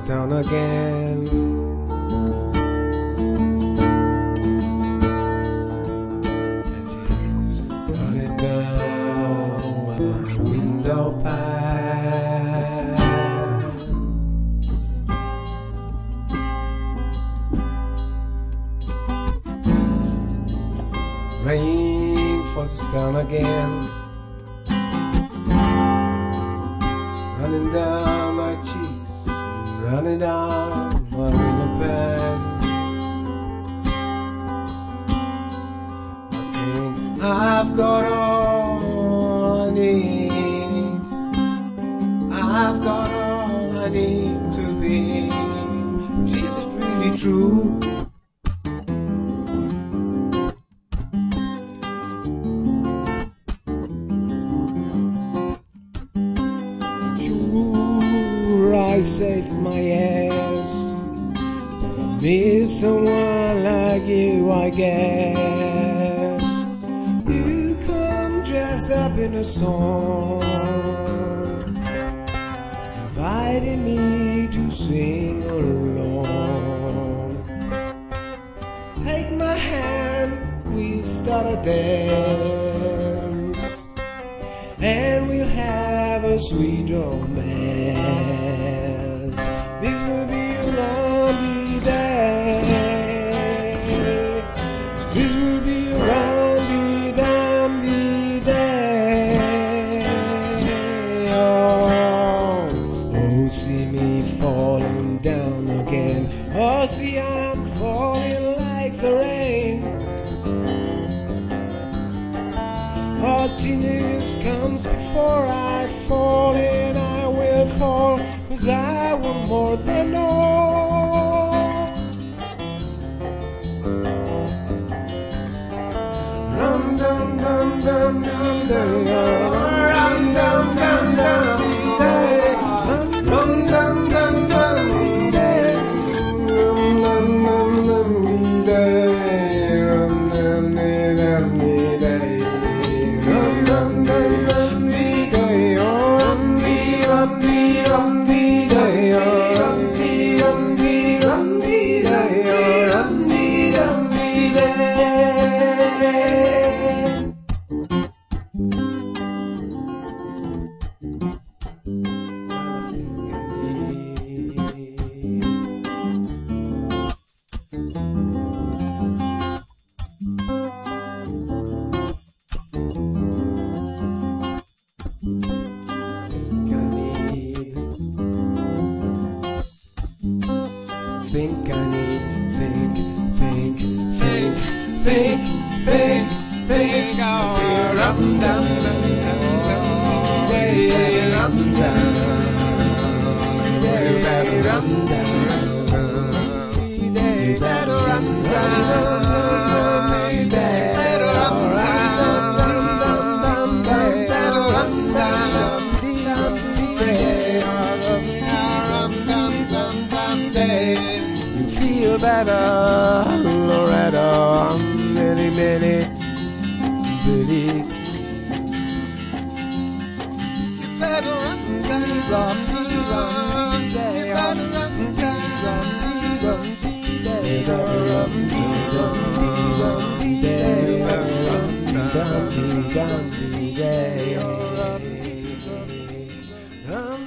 down again. And she's running down my window pane. Rain falls down again, running down my cheeks, running down my window pane. I think I've got all I need. I've got all I need to be. Is it really true? I saved my ass, but I miss someone like you, I guess. You come dressed up in a song, inviting me to sing along. Take my hand, we'll start a dance, and we'll have a sweet romance. This will be a lovely day. This will be a lovely, dandy day. Oh, oh, see me falling down again. Oh, see I'm falling like the rain. Oh, genius comes before I fall, and I will fall, 'cause I want more than all. Rum dum dum dum dum dum, rum dum dum dum day, rum dum dum dum day, rum dum dum dum day, rum dum dum day. Think I need, think, oh, rum dum dum dum, day, rum dum, you better rum dum, you better rum dum, you better rum dum, better rum dum, day. You feel better, Loretta, Millie, Millie, Billy. You better run down, run, day, run down, run,